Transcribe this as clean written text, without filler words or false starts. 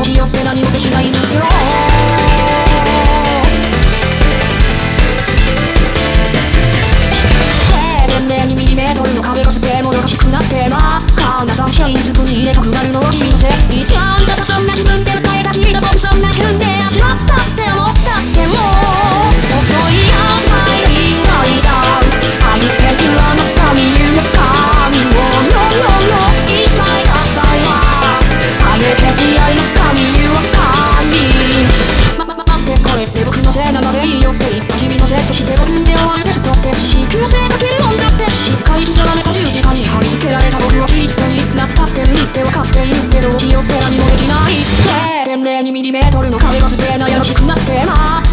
ひよって何もできないんですよ。0.02mm の壁がつってもどかしくなってまかなサンシャインズに入れたくなるのは君のせいじゃんだとそんな自分で迎えた君が僕そんな踏んでしまったって思ったっても遅いよ最インサイダー愛せるあの神夢神を No No No インサイダーサイダーあげて慈愛の神夢神待ってこれって僕のせいなのでいいよって言った君のせいそして5分で終わるテストって仕組ませかけるもんだってしっかり刻まれた十字架に貼り付けられた僕はキリストになったってるって分かっているけどひよって何もできない 0.02mm の壁がすげえ悩ましくなってます